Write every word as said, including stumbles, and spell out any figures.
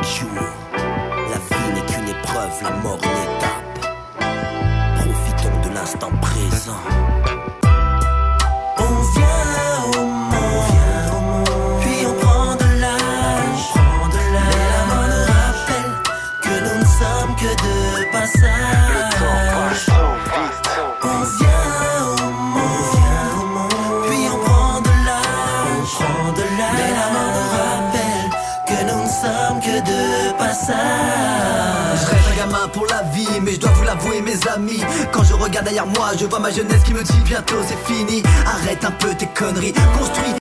jour. La vie n'est qu'une épreuve, la mort une étape. Profitons de l'instant présent. On vient au monde, puis on prend de l'âge. Mais la mort nous rappelle que nous ne sommes que de passage. On vient au monde, puis on prend de l'âge. Mais la mort nous rappelle que nous ne sommes que de passage. Je reste un gamin pour la vie, mais je dois vous l'avouer mes amis. Quand je regarde derrière moi, je vois ma jeunesse qui me dit bientôt c'est fini. Arrête un peu tes conneries, construis